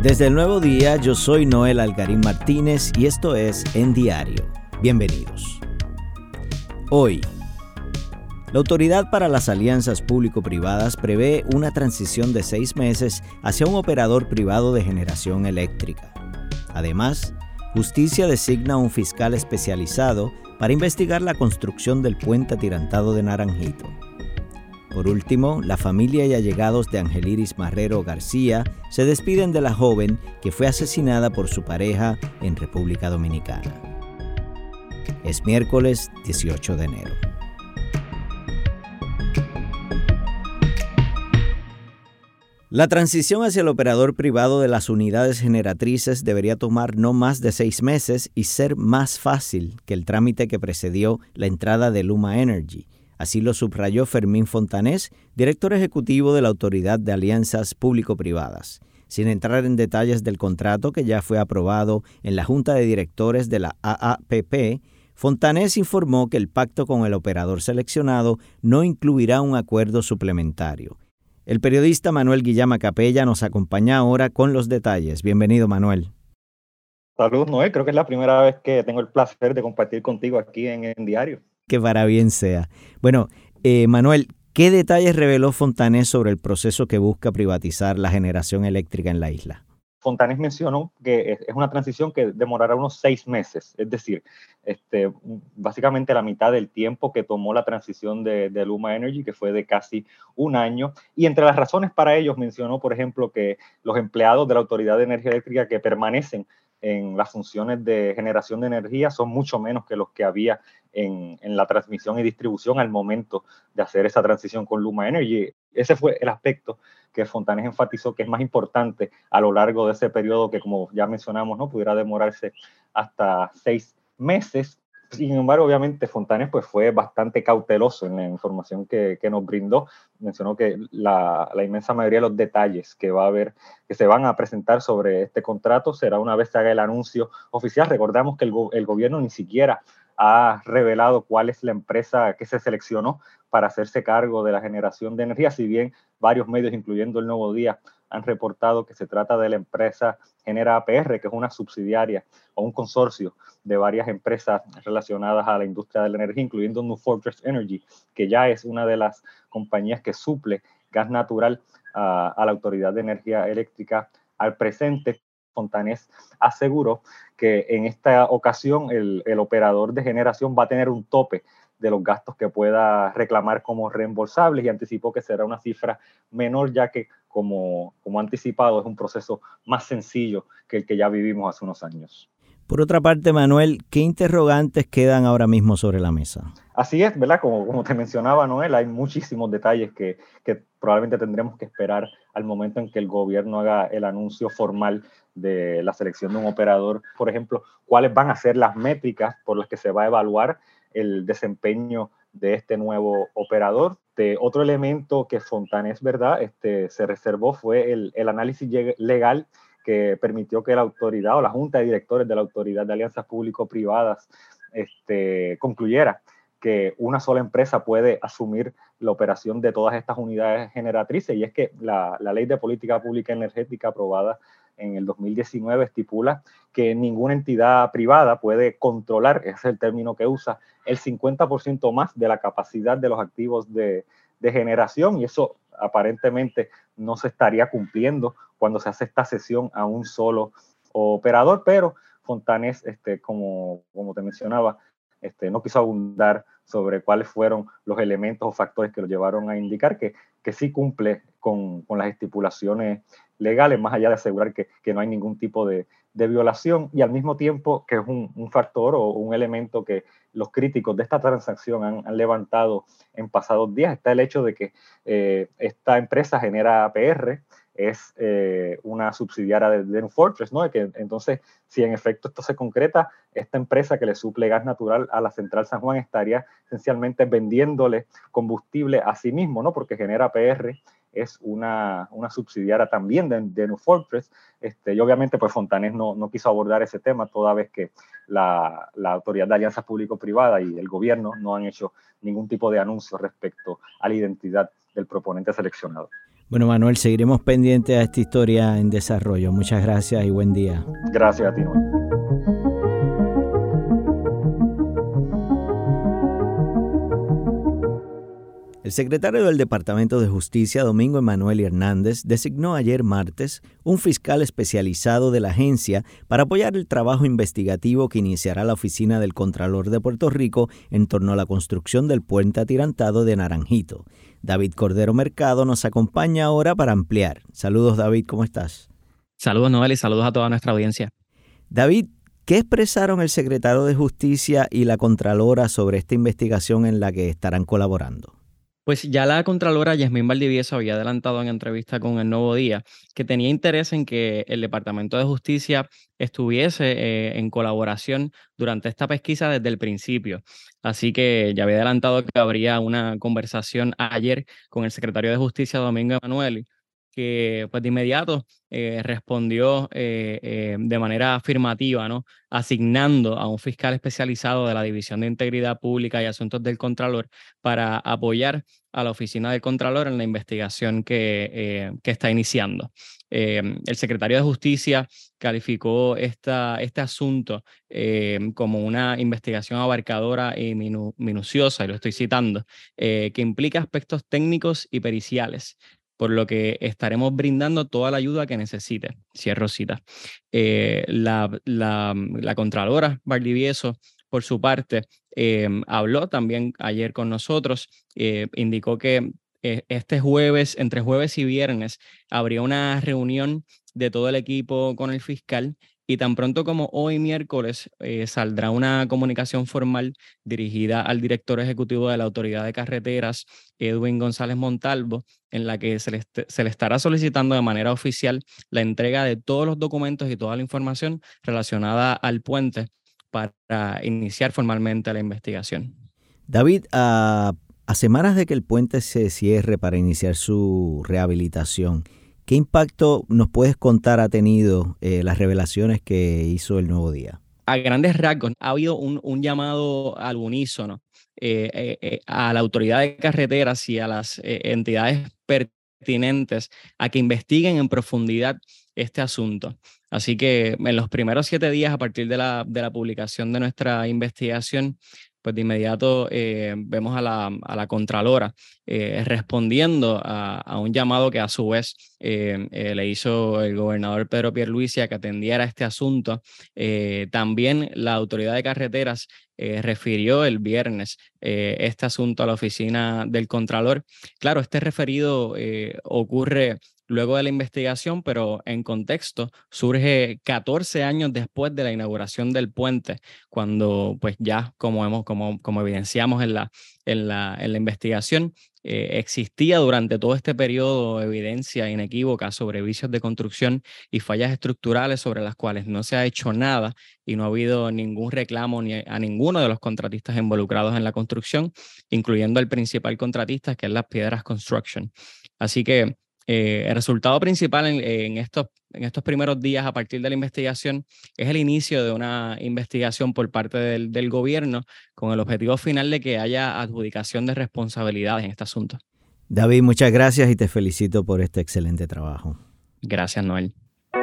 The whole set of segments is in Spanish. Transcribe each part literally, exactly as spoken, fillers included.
Desde el Nuevo Día, yo soy Noel Algarín Martínez y esto es En Diario. Bienvenidos. Hoy, la Autoridad para las Alianzas Público-Privadas prevé una transición de seis meses hacia un operador privado de generación eléctrica. Además, Justicia designa un fiscal especializado para investigar la construcción del puente atirantado de Naranjito. Por último, la familia y allegados de Angeliris Marrero García se despiden de la joven que fue asesinada por su pareja en República Dominicana. Es miércoles dieciocho de enero. La transición hacia el operador privado de las unidades generatrices debería tomar no más de seis meses y ser más fácil que el trámite que precedió la entrada de Luma Energy. Así lo subrayó Fermín Fontanés, director ejecutivo de la Autoridad de Alianzas Público-Privadas. Sin entrar en detalles del contrato que ya fue aprobado en la Junta de Directores de la A A P P, Fontanés informó que el pacto con el operador seleccionado no incluirá un acuerdo suplementario. El periodista Manuel Guillama Capella nos acompaña ahora con los detalles. Bienvenido, Manuel. Saludos, Noel. Creo que es la primera vez que tengo el placer de compartir contigo aquí en En Diario. Que para bien sea. Bueno, eh, Manuel, ¿qué detalles reveló Fontanés sobre el proceso que busca privatizar la generación eléctrica en la isla? Fontanés mencionó que es una transición que demorará unos seis meses, es decir, este, básicamente la mitad del tiempo que tomó la transición de, de Luma Energy, que fue de casi un año. Y entre las razones para ellos mencionó, por ejemplo, que los empleados de la Autoridad de Energía Eléctrica que permanecen en las funciones de generación de energía son mucho menos que los que había en, en la transmisión y distribución al momento de hacer esa transición con Luma Energy. Ese fue el aspecto que Fontanés enfatizó que es más importante a lo largo de ese periodo que, como ya mencionamos, ¿no?, pudiera demorarse hasta seis meses. Sin embargo, obviamente, Fontanés pues, fue bastante cauteloso en la información que, que nos brindó. Mencionó que la, la inmensa mayoría de los detalles que va a haber, que se van a presentar sobre este contrato será una vez se haga el anuncio oficial. Recordamos que el, el gobierno ni siquiera ha revelado cuál es la empresa que se seleccionó para hacerse cargo de la generación de energía, si bien varios medios, incluyendo El Nuevo Día, han reportado que se trata de la empresa Genera A P R, que es una subsidiaria o un consorcio de varias empresas relacionadas a la industria de la energía, incluyendo New Fortress Energy, que ya es una de las compañías que suple gas natural uh, a la Autoridad de Energía Eléctrica al presente. Fontanés aseguró que en esta ocasión el, el operador de generación va a tener un tope de los gastos que pueda reclamar como reembolsables y anticipó que será una cifra menor, ya que como, como anticipado es un proceso más sencillo que el que ya vivimos hace unos años. Por otra parte, Manuel, ¿qué interrogantes quedan ahora mismo sobre la mesa? Así es, ¿verdad? Como, como te mencionaba, Noel, hay muchísimos detalles que, que probablemente tendremos que esperar al momento en que el gobierno haga el anuncio formal de la selección de un operador. Por ejemplo, cuáles van a ser las métricas por las que se va a evaluar el desempeño de este nuevo operador. De otro elemento que Fontanés, ¿verdad?, este, se reservó fue el, el análisis legal que permitió que la autoridad o la Junta de Directores de la Autoridad de Alianzas Público-Privadas este, concluyera que una sola empresa puede asumir la operación de todas estas unidades generatrices, y es que la, la Ley de Política Pública Energética aprobada en el dos mil diecinueve estipula que ninguna entidad privada puede controlar, ese es el término que usa, el cincuenta por ciento más de la capacidad de los activos de, de generación, y eso aparentemente no se estaría cumpliendo cuando se hace esta cesión a un solo operador, pero Fontanés, este, como, como te mencionaba, Este, no quiso abundar sobre cuáles fueron los elementos o factores que lo llevaron a indicar que, que sí cumple con, con las estipulaciones legales, más allá de asegurar que, que no hay ningún tipo de, de violación, y al mismo tiempo que es un, un factor o un elemento que los críticos de esta transacción han, han levantado en pasados días, está el hecho de que eh, esta empresa Genera A P R, es eh, una subsidiaria de, de New Fortress, ¿no? Que, entonces, si en efecto esto se concreta, esta empresa que le suple gas natural a la Central San Juan estaría esencialmente vendiéndole combustible a sí mismo, ¿no? Porque Genera A P R es una, una subsidiaria también de, de New Fortress, este, y obviamente pues Fontanés no, no quiso abordar ese tema, toda vez que la, la Autoridad de Alianzas Público-Privadas y el gobierno no han hecho ningún tipo de anuncio respecto a la identidad del proponente seleccionado. Bueno, Manuel, seguiremos pendientes a esta historia en desarrollo. Muchas gracias y buen día. Gracias a ti, Noel. El secretario del Departamento de Justicia, Domingo Emanuel Hernández, designó ayer martes un fiscal especializado de la agencia para apoyar el trabajo investigativo que iniciará la Oficina del Contralor de Puerto Rico en torno a la construcción del puente atirantado de Naranjito. David Cordero Mercado nos acompaña ahora para ampliar. Saludos, David, ¿cómo estás? Saludos, Noel, y saludos a toda nuestra audiencia. David, ¿qué expresaron el secretario de Justicia y la Contralora sobre esta investigación en la que estarán colaborando? Pues ya la Contralora Yasmín Valdivieso había adelantado en entrevista con El Nuevo Día que tenía interés en que el Departamento de Justicia estuviese eh, en colaboración durante esta pesquisa desde el principio. Así que ya había adelantado que habría una conversación ayer con el secretario de Justicia, Domingo Emanuel, que pues de inmediato eh, respondió eh, eh, de manera afirmativa, ¿no? Asignando a un fiscal especializado de la División de Integridad Pública y Asuntos del Contralor para apoyar a la Oficina del Contralor en la investigación que, eh, que está iniciando. Eh, el secretario de Justicia calificó esta, este asunto eh, como una investigación abarcadora y minu minuciosa, y lo estoy citando, eh, que implica aspectos técnicos y periciales, por lo que estaremos brindando toda la ayuda que necesite. Cierro cita. Eh, la, la, la Contralora Valdivieso, por su parte, eh, habló también ayer con nosotros, eh, indicó que eh, este jueves, entre jueves y viernes, habría una reunión de todo el equipo con el fiscal, y tan pronto como hoy miércoles eh, saldrá una comunicación formal dirigida al director ejecutivo de la Autoridad de Carreteras, Edwin González Montalvo, en la que se le, se le estará solicitando de manera oficial la entrega de todos los documentos y toda la información relacionada al puente para iniciar formalmente la investigación. David, a, a semanas de que el puente se cierre para iniciar su rehabilitación, ¿qué impacto nos puedes contar ha tenido eh, las revelaciones que hizo El Nuevo Día? A grandes rasgos, ha habido un, un llamado al unísono eh, eh, eh, a la autoridad de carreteras y a las eh, entidades pertinentes a que investiguen en profundidad este asunto. Así que en los primeros siete días, a partir de la, de la publicación de nuestra investigación, pues de inmediato eh, vemos a la, a la Contralora eh, respondiendo a, a un llamado que a su vez eh, eh, le hizo el gobernador Pedro Pierluisi a que atendiera este asunto. Eh, también la Autoridad de Carreteras eh, refirió el viernes eh, este asunto a la oficina del Contralor. Claro, este referido eh, ocurre luego de la investigación, pero en contexto surge catorce años después de la inauguración del puente, cuando pues ya como, hemos, como, como evidenciamos en la, en la, en la investigación, eh, existía durante todo este periodo evidencia inequívoca sobre vicios de construcción y fallas estructurales sobre las cuales no se ha hecho nada y no ha habido ningún reclamo ni a ninguno de los contratistas involucrados en la construcción, incluyendo el principal contratista, que es Las Piedras Construction. Así que Eh, el resultado principal en, en, estos, en estos primeros días a partir de la investigación es el inicio de una investigación por parte del, del gobierno con el objetivo final de que haya adjudicación de responsabilidades en este asunto. David, muchas gracias y te felicito por este excelente trabajo. Gracias, Noel.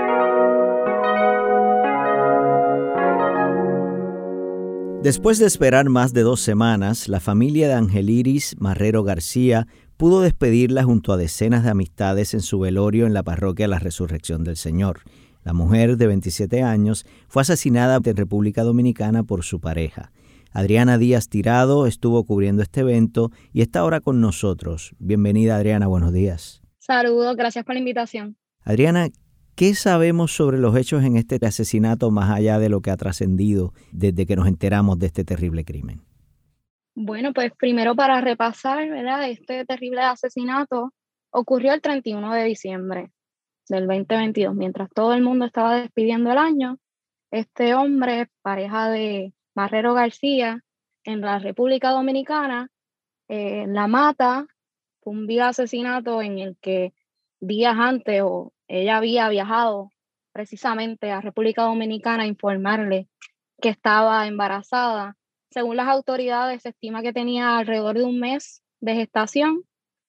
Después de esperar más de dos semanas, la familia de Angeliris Marrero García pudo despedirla junto a decenas de amistades en su velorio en la parroquia La Resurrección del Señor. La mujer de veintisiete años fue asesinada en República Dominicana por su pareja. Adriana Díaz Tirado estuvo cubriendo este evento y está ahora con nosotros. Bienvenida, Adriana, buenos días. Saludos, gracias por la invitación. Adriana, ¿qué sabemos sobre los hechos en este asesinato más allá de lo que ha trascendido desde que nos enteramos de este terrible crimen? Bueno, pues primero para repasar, ¿verdad? Este terrible asesinato ocurrió el treinta y uno de diciembre del veinte veintidós. Mientras todo el mundo estaba despidiendo el año, este hombre, pareja de Marrero García, en la República Dominicana, eh, la mata. Fue un vil asesinato en el que días antes o ella había viajado precisamente a República Dominicana a informarle que estaba embarazada. Según las autoridades, se estima que tenía alrededor de un mes de gestación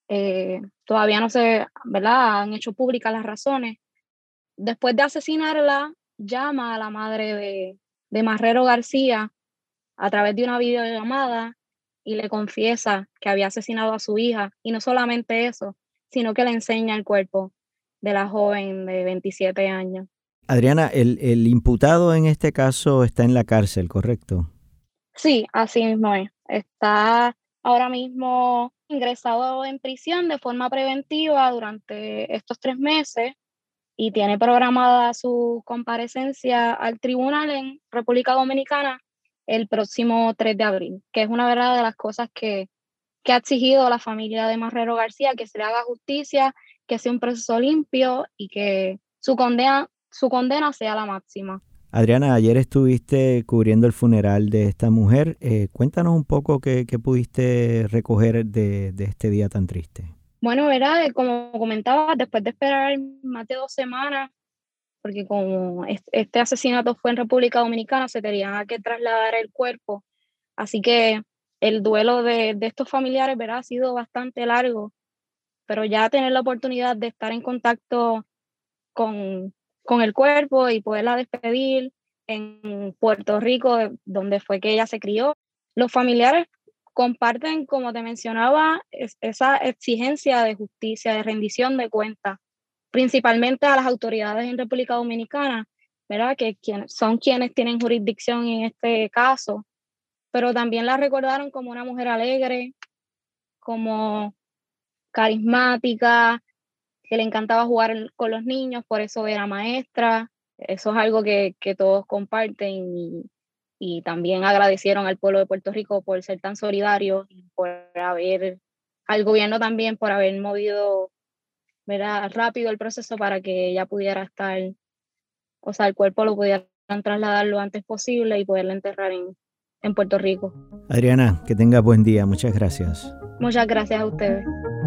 Eh, todavía no se, ¿verdad?, han hecho públicas las razones. Después de asesinarla, llama a la madre de, de Marrero García a través de una videollamada y le confiesa que había asesinado a su hija. Y no solamente eso, sino que le enseña el cuerpo de la joven de veintisiete años. Adriana, el, el imputado en este caso está en la cárcel, ¿correcto? Sí, así mismo es. Está ahora mismo ingresado en prisión de forma preventiva durante estos tres meses y tiene programada su comparecencia al tribunal en República Dominicana el próximo tres de abril, que es una verdad de las cosas que, que ha exigido la familia de Marrero García, que se le haga justicia, que sea un proceso limpio y que su condena, su condena sea la máxima. Adriana, ayer estuviste cubriendo el funeral de esta mujer. Eh, cuéntanos un poco qué, qué pudiste recoger de, de este día tan triste. Bueno, ¿verdad? Como comentaba, después de esperar más de dos semanas, porque como este asesinato fue en República Dominicana, se tenía que trasladar el cuerpo. Así que el duelo de, de estos familiares, ¿verdad?, ha sido bastante largo, pero ya tener la oportunidad de estar en contacto con, con el cuerpo y poderla despedir en Puerto Rico, donde fue que ella se crió. Los familiares comparten, como te mencionaba, es, esa exigencia de justicia, de rendición de cuentas, principalmente a las autoridades en República Dominicana, ¿verdad?, que quien, son quienes tienen jurisdicción en este caso, pero también la recordaron como una mujer alegre, como carismática, que le encantaba jugar con los niños, por eso era maestra. Eso es algo que, que todos comparten y, y también agradecieron al pueblo de Puerto Rico por ser tan solidario y por haber, al gobierno también por haber movido, ¿verdad?, rápido el proceso para que ella pudiera estar, o sea, el cuerpo lo pudieran trasladar lo antes posible y poderla enterrar en, en Puerto Rico. Adriana, que tengas buen día. Muchas gracias. Muchas gracias a ustedes.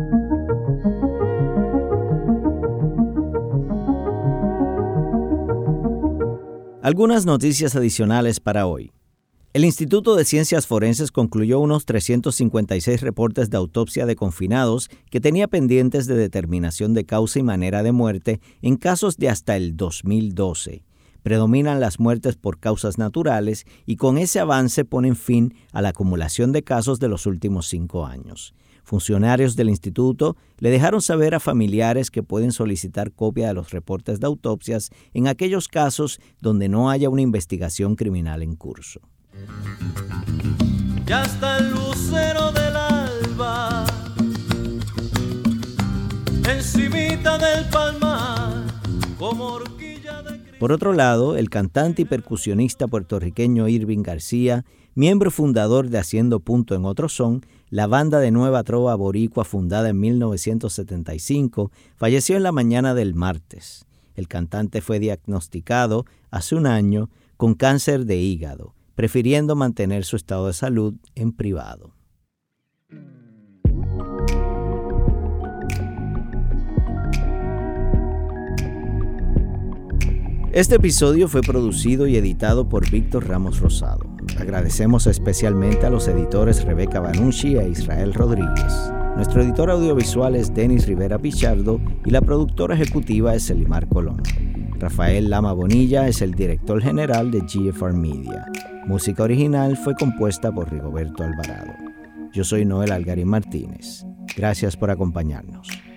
Algunas noticias adicionales para hoy. El Instituto de Ciencias Forenses concluyó unos trescientos cincuenta y seis reportes de autopsia de confinados que tenía pendientes de determinación de causa y manera de muerte en casos de hasta el dos mil doce. Predominan las muertes por causas naturales y con ese avance ponen fin a la acumulación de casos de los últimos cinco años. Funcionarios del instituto le dejaron saber a familiares que pueden solicitar copia de los reportes de autopsias en aquellos casos donde no haya una investigación criminal en curso. Ya está el lucero del alba, encimita del palmar, como horquilla de... Por otro lado, el cantante y percusionista puertorriqueño Irving García, miembro fundador de Haciendo Punto en Otro Son, la banda de nueva trova boricua fundada en mil novecientos setenta y cinco, falleció en la mañana del martes. El cantante fue diagnosticado hace un año con cáncer de hígado, prefiriendo mantener su estado de salud en privado. Este episodio fue producido y editado por Víctor Ramos Rosado. Agradecemos especialmente a los editores Rebeca Banucci e Israel Rodríguez. Nuestro editor audiovisual es Denis Rivera Pichardo y la productora ejecutiva es Elimar Colón. Rafael Lama Bonilla es el director general de G F R Media. Música original fue compuesta por Rigoberto Alvarado. Yo soy Noel Algarín Martínez. Gracias por acompañarnos.